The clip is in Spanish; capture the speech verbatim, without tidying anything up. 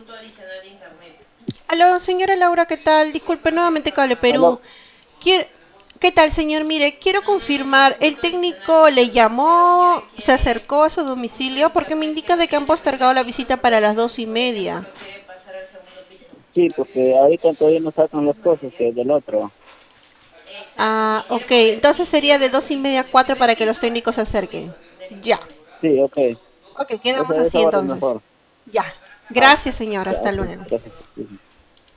Aló, señora Laura, ¿qué tal? Disculpe nuevamente Cable Perú. Aló. Quiero... ¿Qué tal, señor? Mire, quiero confirmar, ¿el técnico le llamó, se acercó a su domicilio? Porque me indica de que han postergado la visita para las dos y media. Sí, porque ahorita todavía no sacan las cosas que del otro. Ah, ok, entonces sería de dos y media a cuatro para que los técnicos se acerquen. Ya. Sí, ok. Ok, Esa, quedamos esa así hora es entonces. mejor. Ya. Ah, Gracias, señor. ya, Hasta ok. luego. Gracias. Sí.